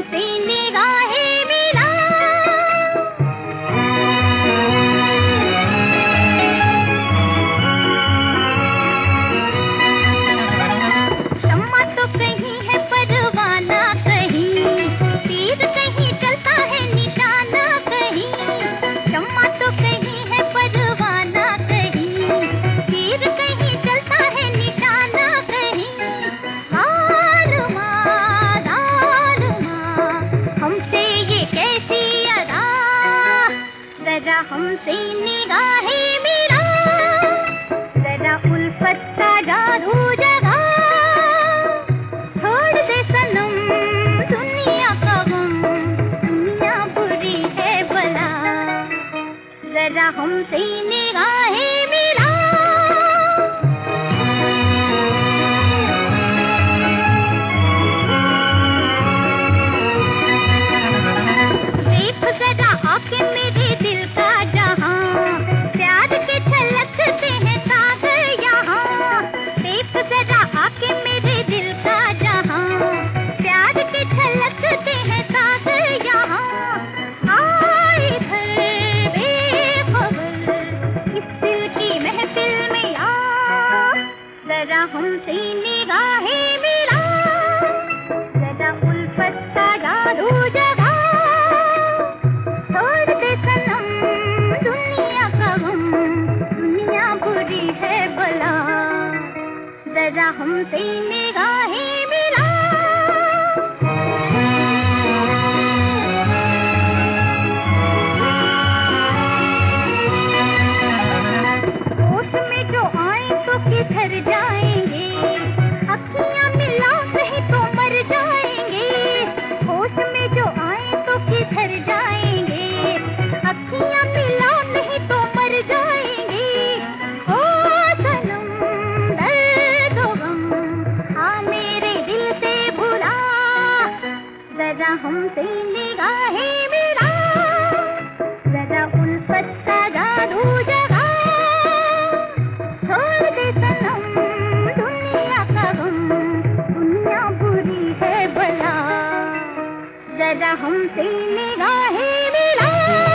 हमसे निगाहें मिला। शम्मा तो कहीं है परवाना कहीं, तीर कहीं चलता है निशाना कहीं। शम्मा तो कहीं है परवाना कहीं, तीर कहीं चलता है निशाना कहीं। आलमा हमसे ये कैसी अदा, जरा हमसे निगाहें मिला। जरा उल्फत का जादू जगा, छोड़ दे सनम दुनिया का गम, दुनिया बुरी है भला, जरा हमसे निगाहें मिला। देख जरा आके मेरे दिल का जहां, प्यार के छलकते हैं सागर यहाँ। देख जरा आके मेरे दिल का जहां, प्यार के छलकते हैं सागर यहाँ। आए इधर बेखबर इस दिल की महफिल में आ, जरा हमसे निगाहें मिला। जरा उल्फत का जादू जगा, छोड़ दे सनम दुनिया का गम, दुनिया बुरी है भला, जरा हमसे निगाहें मिला। होश में जो आए तो किधर जाएंगे, अखियां मिला नहीं तो मर जाएंगे। होश में जो आए तो किधर जाएंगे, अखियां मिला नहीं तो मर जाएंगे। ओ सनम दर्द व गम, हाँ मेरे दिल से भुला, जरा हमसे निगाहें मिला। जरा उल्फत का जादू जगा, छोड़ दे सनम दुनिया का गम, दुनिया बुरी है भला, जरा हमसे निगाहें मिला।